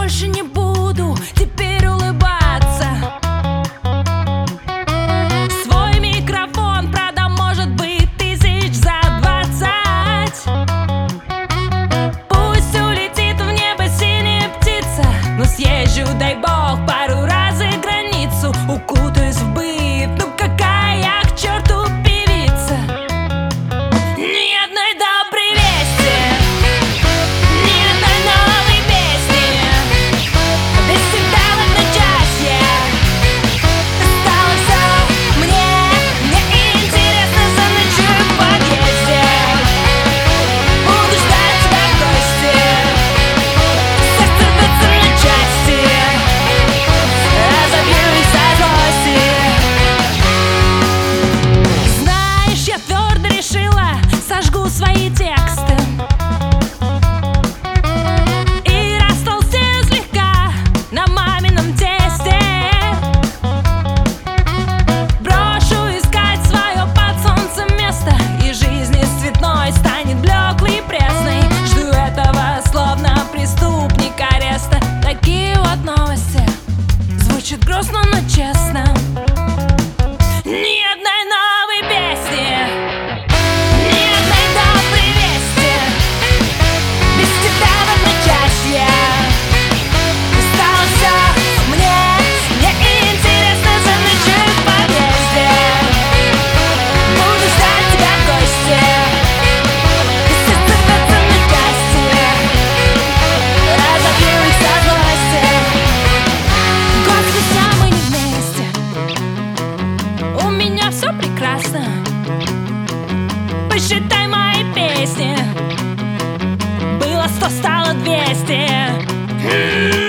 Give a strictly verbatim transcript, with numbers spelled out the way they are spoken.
больше не буду теперь улыбаться. Свой микрофон продам, может быть, тысяч за двадцать. Пусть улетит в небо синяя птица, но съезжу, дай бог, пару раз за границу. Укутаюсь в быт, ну какая я к черту певица. Ни одной доброй вести, ни одной новой песни. Без тебя в одночасье стало все мне неинтересно. Заночую в подъезде, буду ждать тебя в гости. Сердце рвется на части, разобью их со злости. Знаешь, я твердо решила, сожгу свои тексты и растолстею слегка на мамином тесте. Брошу искать свое под солнцем место, и жизнь из цветной станет блеклой и пресной. Жду этого словно преступник ареста. Такие вот новости, звучит грустно, но честно. Ни одной новой песни, ни одной доброй вести. Без тебя в одночасье стало все мне неинтересно. Заночую в подъезде, буду ждать тебя в гости. Сердце рвется на части, разобью их со злости. Год спустя мы не вместе, у меня все прекрасно. Посчитай мои песни, было сто, стало двести.